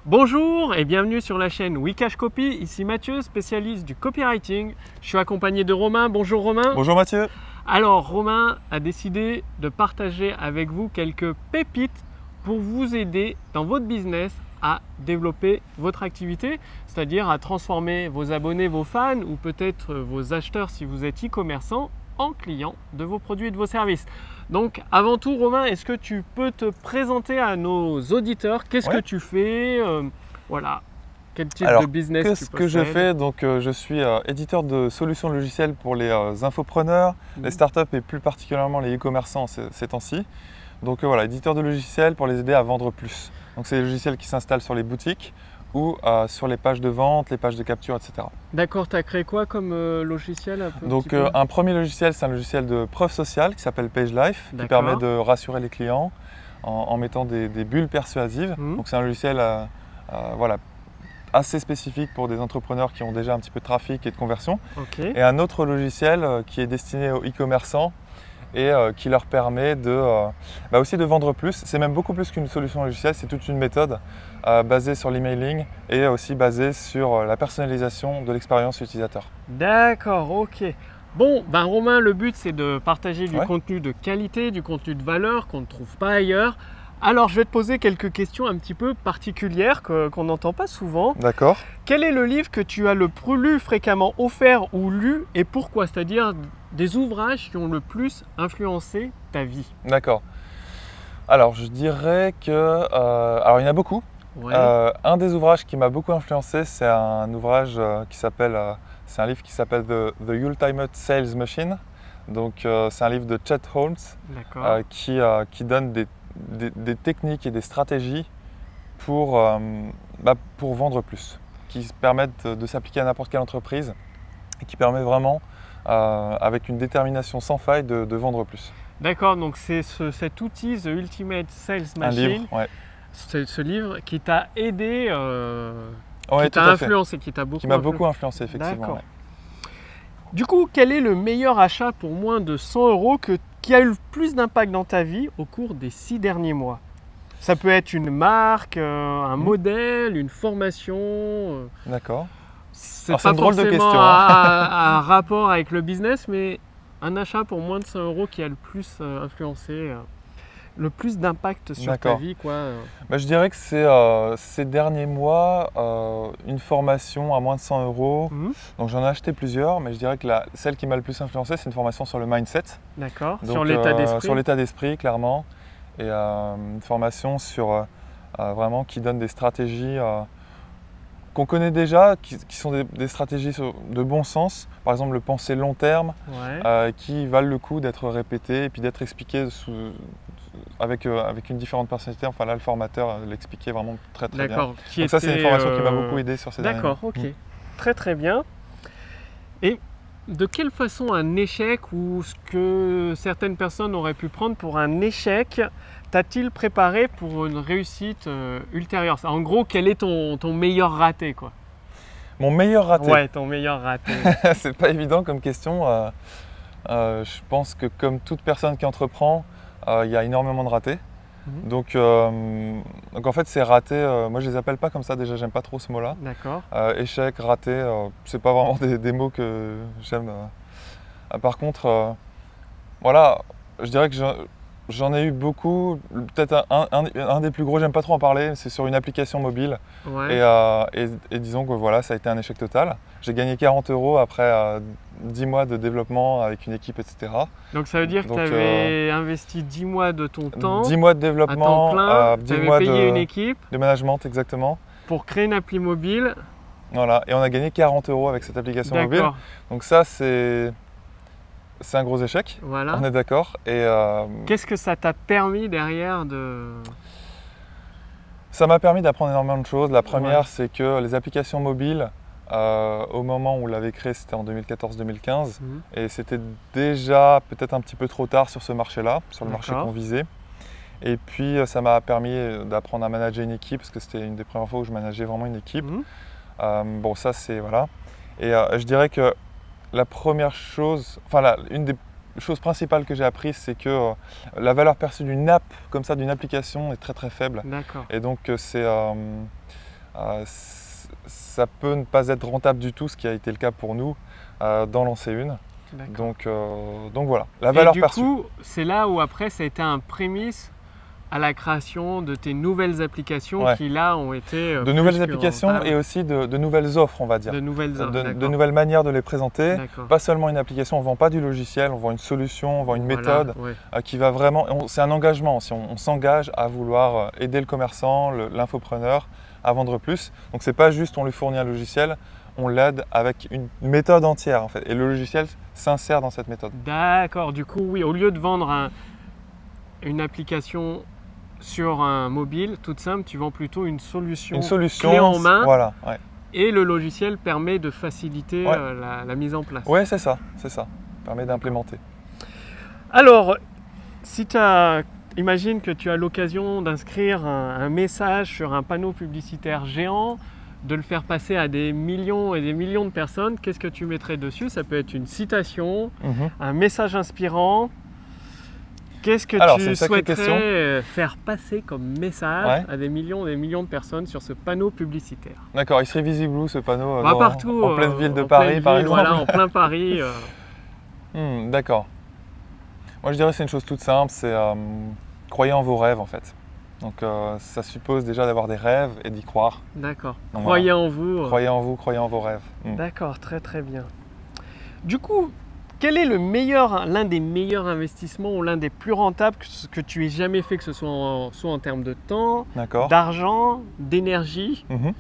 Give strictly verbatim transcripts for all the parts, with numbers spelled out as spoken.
Bonjour et bienvenue sur la chaîne Wikash Copy, ici Mathieu, spécialiste du copywriting. Je suis accompagné de Romain. Bonjour Romain. Bonjour Mathieu. Alors Romain a décidé de partager avec vous quelques pépites pour vous aider dans votre business à développer votre activité, c'est-à-dire à transformer vos abonnés, vos fans ou peut-être vos acheteurs si vous êtes e-commerçant en clients de vos produits et de vos services. Donc avant tout Romain, est-ce que tu peux te présenter à nos auditeurs? Qu'est-ce ouais. que tu fais euh, Voilà, quel type Alors, de business qu'est-ce tu que je possèdes? fais? Donc, euh, je suis euh, éditeur de solutions logicielles pour les euh, infopreneurs, Mhm. les startups et plus particulièrement les e-commerçants ces, ces temps-ci. Donc euh, voilà, éditeur de logiciels pour les aider à vendre plus. Donc c'est des logiciels qui s'installent sur les boutiques ou euh, sur les pages de vente, les pages de capture, et cetera. D'accord, tu as créé quoi comme euh, logiciel un peu, Donc petit euh, peu un premier logiciel, c'est un logiciel de preuve sociale qui s'appelle PageLife, qui D'accord. permet de rassurer les clients en, en mettant des, des bulles persuasives. Mhm. Donc c'est un logiciel euh, euh, voilà, assez spécifique pour des entrepreneurs qui ont déjà un petit peu de trafic et de conversion. Ok. Et un autre logiciel euh, qui est destiné aux e-commerçants et euh, qui leur permet de, euh, bah aussi de vendre plus. C'est même beaucoup plus qu'une solution logicielle, c'est toute une méthode euh, basée sur l'emailing et aussi basée sur euh, la personnalisation de l'expérience utilisateur. D'accord, ok. Bon, ben Romain, le but c'est de partager du Ouais. contenu de qualité, du contenu de valeur qu'on ne trouve pas ailleurs. Alors je vais te poser quelques questions un petit peu particulières que- qu'on n'entend pas souvent. D'accord. Quel est le livre que tu as le plus lu fréquemment, offert ou lu et pourquoi? C'est-à-dire des ouvrages qui ont le plus influencé ta vie. D'accord. Alors je dirais que... euh, alors il y en a beaucoup. Ouais. Euh, un des ouvrages qui m'a beaucoup influencé, c'est un ouvrage euh, qui s'appelle... euh, c'est un livre qui s'appelle The, The Ultimate Sales Machine. Donc euh, c'est un livre de Chet Holmes D'accord. euh, qui, euh, qui donne des, des- des techniques et des stratégies pour, euh, bah, pour vendre plus, qui se permettent de, de s'appliquer à n'importe quelle entreprise et qui permet vraiment, euh, avec une détermination sans faille, de, de vendre plus. D'accord, donc c'est ce- cet outil, The Ultimate Sales Un Machine, livre, ouais. c'est ce livre qui t'a aidé, euh, Ouais, qui tout t'a à fait. influencé, qui t'a beaucoup Qui m'a influencé. beaucoup influencé, effectivement. D'accord. ouais. Du coup, quel est le meilleur achat pour moins de cent euros que, qui a eu le plus d'impact dans ta vie au cours des six derniers mois? Ça peut être une marque, euh, un Mhm. modèle, une formation. euh, D'accord. C'est Alors, pas c'est une drôle de forcément question, hein. un, un rapport avec le business, mais un achat pour moins de cent euros qui a le plus euh, influencé, euh, le plus d'impact sur ta D'accord. vie, quoi. euh. Bah, je dirais que c'est euh, ces derniers mois euh, une formation à moins de cent euros. Mhm. Donc j'en ai acheté plusieurs, mais je dirais que la, celle qui m'a le plus influencé, c'est une formation sur le mindset. D'accord. Donc, Sur l'état euh, d'esprit. Sur l'état d'esprit, clairement. Et euh, une formation sur euh, euh, vraiment qui donne des stratégies euh, qu'on connaît déjà, qui, qui sont des, des stratégies sur- de bon sens. Par exemple, le penser long terme, Ouais. euh, qui valent le coup d'être répétées et puis d'être expliquées sous- avec, euh, avec une différente personnalité. Enfin là, le formateur euh, l'expliquait vraiment très très bien. D'accord. Qui Donc ça, c'est une était, formation qui m'a euh, beaucoup aidé sur ces derniers D'accord, mois. ok. Mm. Très très bien. Et de quelle façon un échec ou ce que certaines personnes auraient pu prendre pour un échec t'a-t-il préparé pour une réussite euh, ultérieure? En gros, quel est ton, ton meilleur raté, quoi? Mon meilleur raté. Ouais, ton meilleur raté. C'est pas évident comme question. Euh, euh, je pense que comme toute personne qui entreprend, euh, il y a énormément de ratés. Mhm. Donc, euh, donc en fait, ces ratés, euh, moi je les appelle pas comme ça. Déjà, j'aime pas trop ce mot-là. D'accord. Euh, échec, raté, euh, c'est pas vraiment des, des mots que j'aime. euh. Ah, par contre, euh, voilà, je dirais que j'en- j'en ai eu beaucoup. Peut-être un, un- un des plus gros, j'aime pas trop en parler, c'est sur une application mobile. Ouais. Et, euh, et- et disons que voilà, ça a été un échec total. J'ai gagné quarante euros après euh, dix mois de développement avec une équipe, et cetera. Donc ça veut dire que Donc, tu avais investi dix mois de ton temps dix mois de à temps développement, plein, euh, tu dix avais mois payé une de, équipe de management, exactement. pour créer une appli mobile. Voilà. Et on a gagné quarante euros avec cette application mobile. D'accord. Donc ça, c'est c'est un gros échec, Voilà. on est d'accord. Et euh, Qu'est-ce que ça t'a permis derrière de... ça m'a permis d'apprendre énormément de choses. La première, Ouais. c'est que les applications mobiles, euh, au moment où on l'avait créé, c'était en deux mille quatorze deux mille quinze. Mhm. Et c'était déjà peut-être un petit peu trop tard sur ce marché-là, sur le marché D'accord. qu'on visait. Et puis euh, ça m'a permis d'apprendre à manager une équipe, parce que c'était une des premières fois où je manageais vraiment une équipe. Mhm. Euh, bon, ça c'est voilà. Et euh, je dirais que la première chose, enfin la, une des choses principales que j'ai apprises, c'est que euh, la valeur perçue d'une app, comme ça, d'une application, est très très faible. D'accord. Et donc euh, c'est euh, euh, ça peut ne pas être rentable du tout, ce qui a été le cas pour nous euh, d'en lancer une. Donc, euh, donc voilà, la valeur Et du perçue. coup, c'est là où après ça a été un prémisse à la création de tes nouvelles applications Ouais. qui là ont été… De nouvelles applications et aussi de, de nouvelles offres, on va dire. De nouvelles offres, de, de nouvelles manières de les présenter. Pas seulement une application, on ne vend pas du logiciel, on vend une solution, on vend une voilà, méthode ouais. euh, qui va vraiment… C'est un engagement, si on, on s'engage à vouloir aider le commerçant, le, l'infopreneur à vendre plus. Donc c'est pas juste on lui fournit un logiciel, on l'aide avec une méthode entière en fait. Et le logiciel s'insère dans cette méthode. D'accord, du coup oui, au lieu de vendre un, une application sur un mobile toute simple, tu vends plutôt une solution, une solution clé en main. Voilà, ouais. Et le logiciel permet de faciliter ouais. euh, la, la mise en place. Oui, c'est ça, c'est ça. Permet d'implémenter. Alors, si tu as… Imagine que tu as l'occasion d'inscrire un, un message sur un panneau publicitaire géant, de le faire passer à des millions et des millions de personnes, qu'est-ce que tu mettrais dessus? Ça peut être une citation, mm-hmm. un message inspirant. Qu'est-ce que Alors, tu souhaiterais faire passer comme message ouais. à des millions et des millions de personnes sur ce panneau publicitaire? D'accord, il serait visible où ce panneau? Bah, dans, partout, en pleine euh, ville de en Paris pleine par ville, exemple. Voilà, en plein Paris. Euh... hmm, D'accord. Moi je dirais que c'est une chose toute simple, c'est euh, croyez en vos rêves en fait. Donc euh, ça suppose déjà d'avoir des rêves et d'y croire. D'accord. Croyez voilà. en vous. Euh... Croyez en vous, croyez en vos rêves. Hmm. D'accord, très très bien. Du coup, quel est le meilleur, l'un des meilleurs investissements ou l'un des plus rentables que, que tu aies jamais fait, que ce soit en, soit en termes de temps, d'argent, d'énergie? mm-hmm.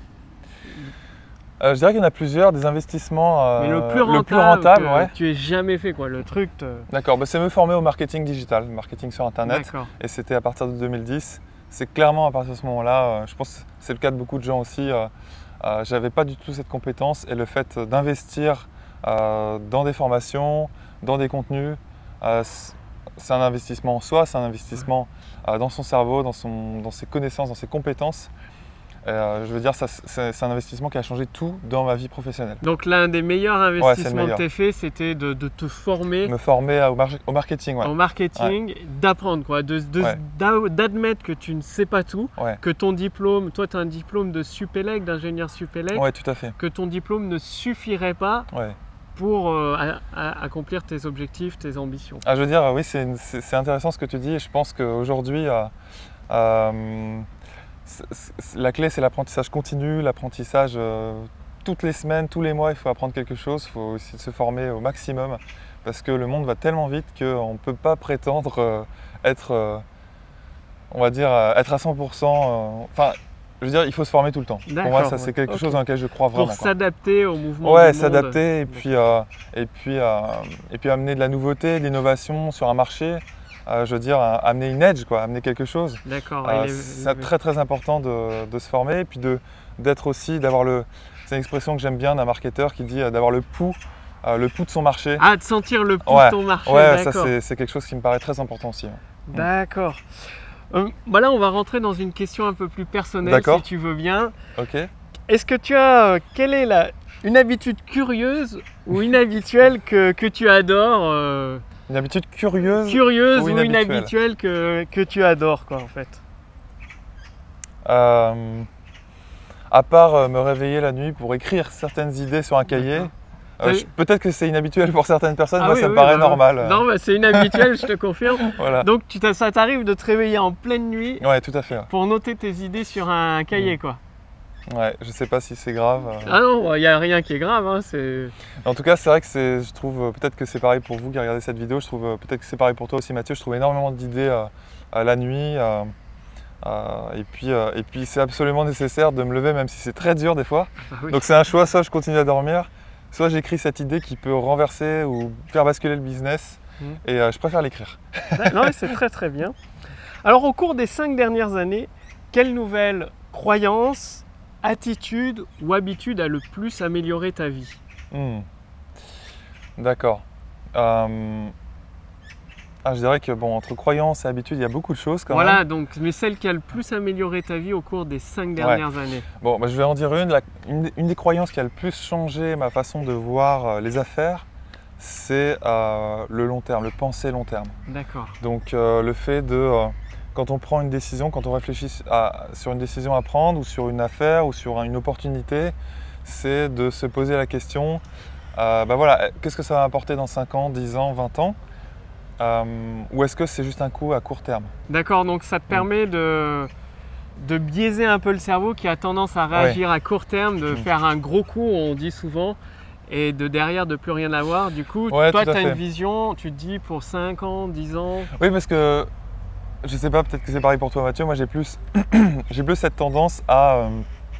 euh, Je dirais qu'il y en a plusieurs, des investissements euh, Mais le plus rentable, le plus rentable que ouais. tu aies jamais fait, quoi, le truc. Te... D'accord, bah, c'est me former au marketing digital, marketing sur internet. Et c'était à partir de deux mille dix. C'est clairement à partir de ce moment-là, euh, je pense que c'est le cas de beaucoup de gens aussi, euh, euh, j'avais pas du tout cette compétence et le fait d'investir Euh, dans des formations, dans des contenus. Euh, c'est un investissement en soi, c'est un investissement euh, dans son cerveau, dans, son, dans ses connaissances, dans ses compétences. Euh, je veux dire, ça, c'est, c'est un investissement qui a changé tout dans ma vie professionnelle. Donc l'un des meilleurs investissements ouais, meilleur. que tu as fait, c'était de, de te former. Me former au, mar- au marketing. Ouais. Au marketing, ouais. D'apprendre, quoi, de, de, ouais. d'admettre que tu ne sais pas tout, ouais. que ton diplôme, toi tu as un diplôme de Supélec, d'ingénieur Supélec, ouais, tout à fait. Que ton diplôme ne suffirait pas. Ouais. pour euh, à, à accomplir tes objectifs, tes ambitions. Ah, je veux dire, oui, c'est, c'est, c'est intéressant ce que tu dis. Et je pense qu'aujourd'hui, euh, euh, c'est, c'est, la clé, c'est l'apprentissage continu, l'apprentissage euh, toutes les semaines, tous les mois, il faut apprendre quelque chose. Il faut essayer de se former au maximum parce que le monde va tellement vite qu'on ne peut pas prétendre euh, être, euh, on va dire, euh, être à cent pour cent. Enfin, euh, je veux dire, il faut se former tout le temps. Pour moi, ça, c'est quelque okay. chose dans lequel je crois vraiment. Pour s'adapter au mouvement ouais, du s'adapter et puis, euh, et, puis, euh, et puis amener de la nouveauté, de l'innovation sur un marché. Euh, je veux dire, euh, amener une edge, quoi, amener quelque chose. D'accord. Euh, c'est très très important de, de se former et puis de, d'être aussi, d'avoir le… C'est une expression que j'aime bien d'un marketeur qui dit euh, d'avoir le pouls, euh, le pouls de son marché. Ah, de sentir le pouls ouais. de ton marché, ouais, d'accord. ça c'est, c'est quelque chose qui me paraît très important aussi. D'accord. Euh, bah là, on va rentrer dans une question un peu plus personnelle, si tu veux bien. Ok. Est-ce que tu as, euh, quelle est la, une habitude curieuse ou inhabituelle que, que tu adores euh, Une habitude curieuse, curieuse ou ou inhabituelle, inhabituelle que, que tu adores, quoi, en fait. Euh, à part euh, me réveiller la nuit pour écrire certaines idées sur un cahier. Euh, je, peut-être que c'est inhabituel pour certaines personnes, ah moi oui, ça oui, me paraît bah, normal. Non, bah, c'est inhabituel, je te confirme. Voilà. Donc tu ça t'arrive de te réveiller en pleine nuit ouais, tout à fait, ouais. Pour noter tes idées sur un cahier, mmh. quoi. Ouais, je sais pas si c'est grave. Euh... Ah non, il n'y a rien qui est grave. Hein, c'est... En tout cas, c'est vrai que c'est, je trouve, peut-être que c'est pareil pour vous qui regardez cette vidéo, je trouve peut-être que c'est pareil pour toi aussi Mathieu, je trouve énormément d'idées euh, à la nuit. Euh, Euh, et, puis, euh, et puis c'est absolument nécessaire de me lever même si c'est très dur des fois. Ah oui. Donc c'est un choix, soit je continue à dormir, soit j'écris cette idée qui peut renverser ou faire basculer le business mmh. et euh, je préfère l'écrire. Non, c'est très très bien. Alors au cours des cinq dernières années, quelle nouvelle croyance, attitude ou habitude a le plus amélioré ta vie? mmh. D'accord. Euh... Ah, je dirais que bon, entre croyances et habitudes, il y a beaucoup de choses quand voilà, même. Voilà, donc, mais celle qui a le plus amélioré ta vie au cours des cinq dernières ouais. années. Bon, bah, je vais en dire une. La, une. Une des croyances qui a le plus changé ma façon de voir euh, les affaires, c'est euh, le long terme, le penser long terme. D'accord. Donc euh, le fait de euh, quand on prend une décision, quand on réfléchit à, sur une décision à prendre ou sur une affaire ou sur une opportunité, c'est de se poser la question, euh, bah voilà, qu'est-ce que ça va m'apporter dans cinq ans, dix ans, vingt ans euh, ou est-ce que c'est juste un coup à court terme? D'accord, donc ça te permet de, de biaiser un peu le cerveau qui a tendance à réagir ouais. à court terme, de mmh. faire un gros coup, on dit souvent, et de derrière de plus rien avoir. Du coup, ouais, toi, tu as une vision, tu te dis pour cinq ans, dix ans. Oui, parce que je sais pas, peut-être que c'est pareil pour toi, Mathieu. Moi, j'ai plus, j'ai plus cette tendance à, euh,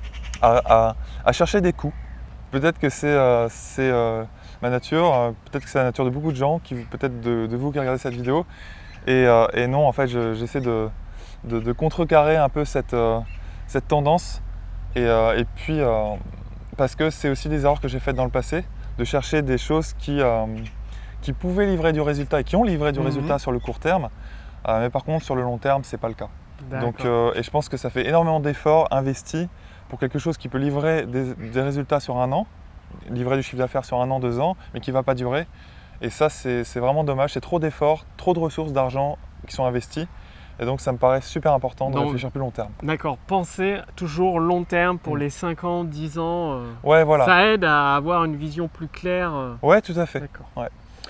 à, à, à chercher des coups. Peut-être que c'est, euh, c'est euh, ma nature, euh, peut-être que c'est la nature de beaucoup de gens, qui, peut-être de, de vous qui regardez cette vidéo. Et, euh, et non, en fait, je, j'essaie de, de, de contrecarrer un peu cette, euh, cette tendance. Et, euh, et puis, euh, parce que c'est aussi des erreurs que j'ai faites dans le passé, de chercher des choses qui, euh, qui pouvaient livrer du résultat et qui ont livré du mmh. résultat sur le court terme. Euh, mais par contre, sur le long terme, ce n'est pas le cas. Donc, euh, et je pense que ça fait énormément d'efforts investis pour quelque chose qui peut livrer des, des résultats sur un an, livrer du chiffre d'affaires sur un an, deux ans, mais qui ne va pas durer. Et ça, c'est, c'est vraiment dommage. C'est trop d'efforts, trop de ressources, d'argent qui sont investis. Et donc, ça me paraît super important de donc, réfléchir plus long terme. D'accord. Pensez toujours long terme pour mmh. les cinq ans, dix ans. Euh, ouais, voilà. Ça aide à avoir une vision plus claire. Euh. Ouais, tout à fait. D'accord. Ouais.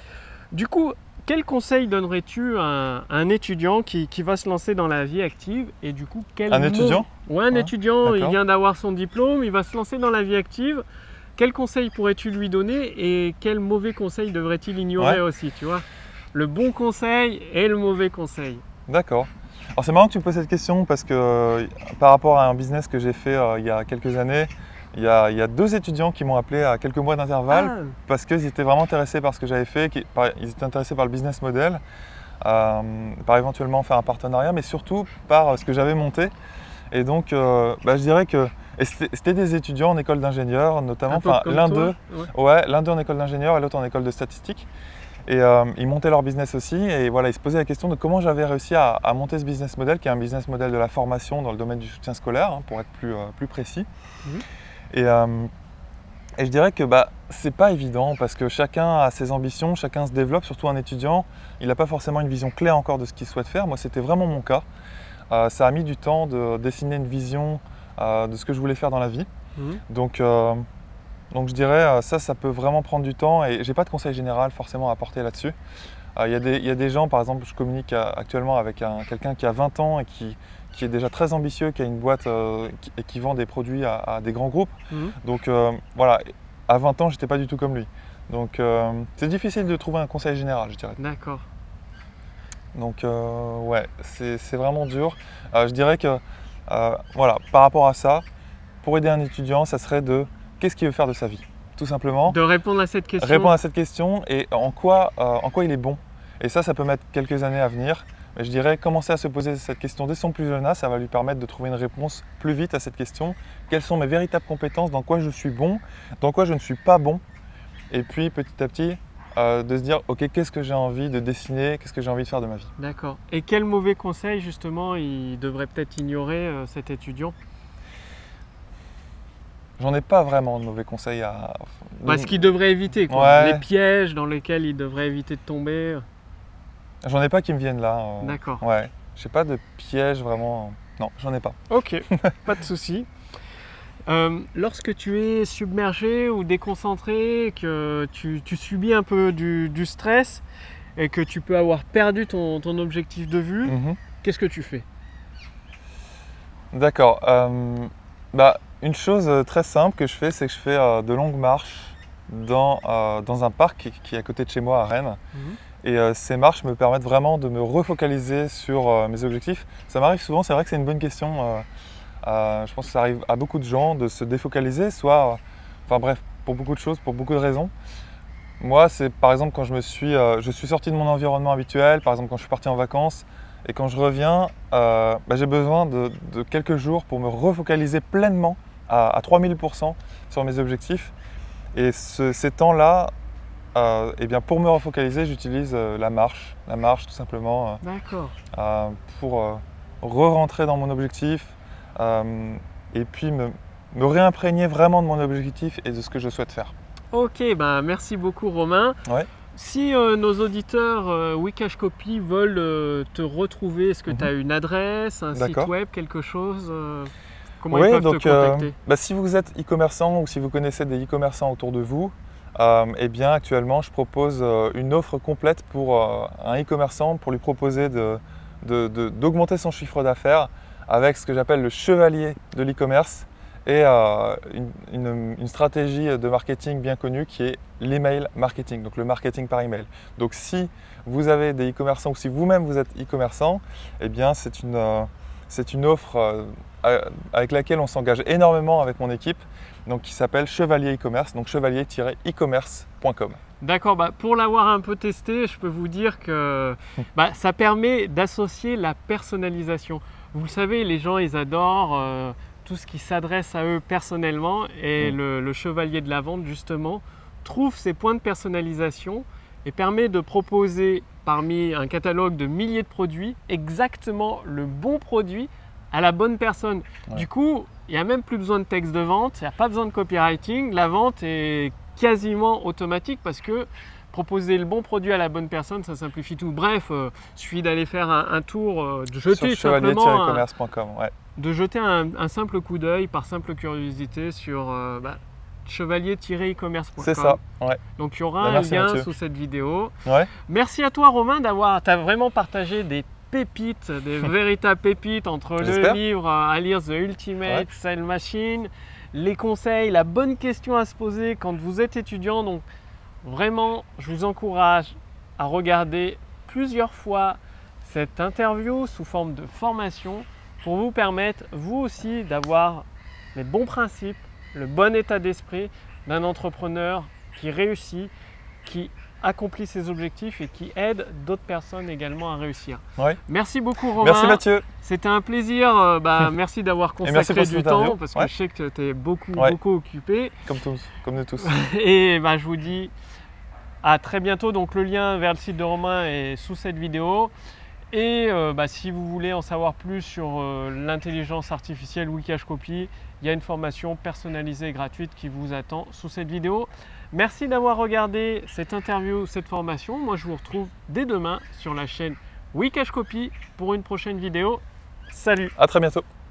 Du coup, quel conseil donnerais-tu à un, à un étudiant qui, qui va se lancer dans la vie active et du coup, quel Un mot... étudiant Ouais, un ah, étudiant, d'accord. Il vient d'avoir son diplôme, il va se lancer dans la vie active. Quel conseil pourrais-tu lui donner et quel mauvais conseil devrait-il ignorer ouais. aussi, tu vois? Le bon conseil et le mauvais conseil. D'accord. Alors c'est marrant que tu me poses cette question parce que euh, par rapport à un business que j'ai fait euh, il y a quelques années, il y, a, il y a deux étudiants qui m'ont appelé à quelques mois d'intervalle ah. parce qu'ils étaient vraiment intéressés par ce que j'avais fait, qui, par, ils étaient intéressés par le business model, euh, par éventuellement faire un partenariat, mais surtout par ce que j'avais monté. Et donc, euh, bah, je dirais que et c'était, c'était des étudiants en école d'ingénieur, notamment, enfin l'un d'eux, ouais. ouais, l'un d'eux en école d'ingénieur et l'autre en école de statistique. Et euh, ils montaient leur business aussi et voilà, ils se posaient la question de comment j'avais réussi à, à monter ce business model, qui est un business model de la formation dans le domaine du soutien scolaire, hein, pour être plus, euh, plus précis. Mmh. Et, euh, et je dirais que bah, c'est pas évident parce que chacun a ses ambitions, chacun se développe, surtout un étudiant, il n'a pas forcément une vision claire encore de ce qu'il souhaite faire. Moi, c'était vraiment mon cas. Euh, ça a mis du temps de dessiner une vision euh, de ce que je voulais faire dans la vie. Mmh. Donc, euh, donc je dirais ça, ça peut vraiment prendre du temps et j'ai pas de conseil général forcément à apporter là-dessus. Il euh, y, y a des gens, par exemple, je communique actuellement avec un, quelqu'un qui a vingt ans et qui, qui est déjà très ambitieux, qui a une boîte euh, qui, et qui vend des produits à, à des grands groupes. Mmh. Donc euh, voilà, à vingt ans, j'étais pas du tout comme lui. Donc euh, c'est difficile de trouver un conseil général, je dirais. D'accord. Donc euh, ouais, c'est, c'est vraiment dur. Euh, je dirais que euh, voilà, par rapport à ça, pour aider un étudiant, ça serait de qu'est-ce qu'il veut faire de sa vie, tout simplement. De répondre à cette question. Répondre à cette question et en quoi, euh, en quoi il est bon. Et ça, ça peut mettre quelques années à venir. Mais je dirais commencer à se poser cette question dès son plus jeune âge, ça va lui permettre de trouver une réponse plus vite à cette question. Quelles sont mes véritables compétences, dans quoi je suis bon, dans quoi je ne suis pas bon. Et puis petit à petit, euh, de se dire, ok, qu'est-ce que j'ai envie de dessiner, qu'est-ce que j'ai envie de faire de ma vie. D'accord. Et quel mauvais conseil, justement, il devrait peut-être ignorer euh, cet étudiant? J'en ai pas vraiment de mauvais conseils à... Bah, ce qu'il devrait éviter, quoi. Ouais. Les pièges dans lesquels il devrait éviter de tomber. J'en ai pas qui me viennent là. Euh... D'accord. Ouais. J'ai pas de pièges vraiment... Non, j'en ai pas. Ok, pas de souci. Euh, lorsque tu es submergé ou déconcentré, que tu, tu subis un peu du, du stress et que tu peux avoir perdu ton, ton objectif de vue, mm-hmm. Qu'est-ce que tu fais? D'accord. Euh, bah, une chose très simple que je fais, c'est que je fais euh, de longues marches dans, euh, dans un parc qui, qui est à côté de chez moi à Rennes. Mm-hmm. Et euh, ces marches me permettent vraiment de me refocaliser sur euh, mes objectifs. Ça m'arrive souvent, c'est vrai que c'est une bonne question. Euh, euh, je pense que ça arrive à beaucoup de gens de se défocaliser, soit, euh, enfin bref, pour beaucoup de choses, pour beaucoup de raisons. Moi, c'est par exemple quand je me suis, euh, je suis sorti de mon environnement habituel, par exemple quand je suis parti en vacances, et quand je reviens, euh, bah, j'ai besoin de, de quelques jours pour me refocaliser pleinement à, à trois mille pour cent sur mes objectifs. Et ce, ces temps-là, Euh, eh bien, pour me refocaliser, j'utilise euh, la marche, la marche tout simplement, euh, D'accord. Euh, pour euh, re-rentrer dans mon objectif euh, et puis me, me réimprégner vraiment de mon objectif et de ce que je souhaite faire. Ok, bah merci beaucoup Romain. Ouais. Si euh, nos auditeurs euh, Wikash Copy veulent euh, te retrouver, est-ce que tu as une adresse, un site web, quelque chose euh, Comment oui, ils peuvent donc, te contacter euh, bah, si vous êtes e-commerçant ou si vous connaissez des e-commerçants autour de vous, euh, eh bien actuellement je propose euh, une offre complète pour euh, un e-commerçant pour lui proposer de, de, de, d'augmenter son chiffre d'affaires avec ce que j'appelle le chevalier de l'e-commerce et euh, une, une, une stratégie de marketing bien connue qui est l'email marketing, donc le marketing par email. Donc si vous avez des e-commerçants ou si vous-même vous êtes e-commerçant, eh bien c'est une, euh, c'est une offre euh, avec laquelle on s'engage énormément avec mon équipe, donc qui s'appelle Chevalier e-commerce, donc chevalier tiret e-commerce point com. D'accord, bah pour l'avoir un peu testé, je peux vous dire que bah, ça permet d'associer la personnalisation. Vous le savez, les gens ils adorent euh, tout ce qui s'adresse à eux personnellement et mmh. le, le chevalier de la vente justement trouve ces points de personnalisation et permet de proposer parmi un catalogue de milliers de produits exactement le bon produit à la bonne personne. Ouais. Du coup, il n'y a même plus besoin de texte de vente, il n'y a pas besoin de copywriting, la vente est quasiment automatique parce que proposer le bon produit à la bonne personne, ça simplifie tout. Bref, il euh, suffit d'aller faire un, un tour, euh, de jeter sur chevalier tiret e-commerce point com, ouais. de jeter un, un simple coup d'œil par simple curiosité sur euh, bah, chevalier tiret e-commerce point com. C'est ça, ouais. Donc il y aura bah, un merci, lien Mathieu. sous cette vidéo. Ouais. Merci à toi Romain d'avoir, tu as vraiment partagé des pépites, des véritables pépites entre le livre à lire The Ultimate ouais. Sales Machine, les conseils, la bonne question à se poser quand vous êtes étudiant. Donc vraiment, je vous encourage à regarder plusieurs fois cette interview sous forme de formation pour vous permettre vous aussi d'avoir les bons principes, le bon état d'esprit d'un entrepreneur qui réussit, qui accomplit ses objectifs et qui aide d'autres personnes également à réussir. Ouais. Merci beaucoup Romain. Merci Mathieu. C'était un plaisir. Euh, bah, merci d'avoir consacré du temps parce que ouais. je sais que tu es beaucoup, ouais. beaucoup occupé. Comme tous, comme nous tous. Et bah, je vous dis à très bientôt. Donc le lien vers le site de Romain est sous cette vidéo. Et euh, bah, si vous voulez en savoir plus sur euh, l'intelligence artificielle Wikash Copy, il y a une formation personnalisée et gratuite qui vous attend sous cette vidéo. Merci d'avoir regardé cette interview, cette formation. Moi, je vous retrouve dès demain sur la chaîne Wikash Copy pour une prochaine vidéo. Salut! À très bientôt!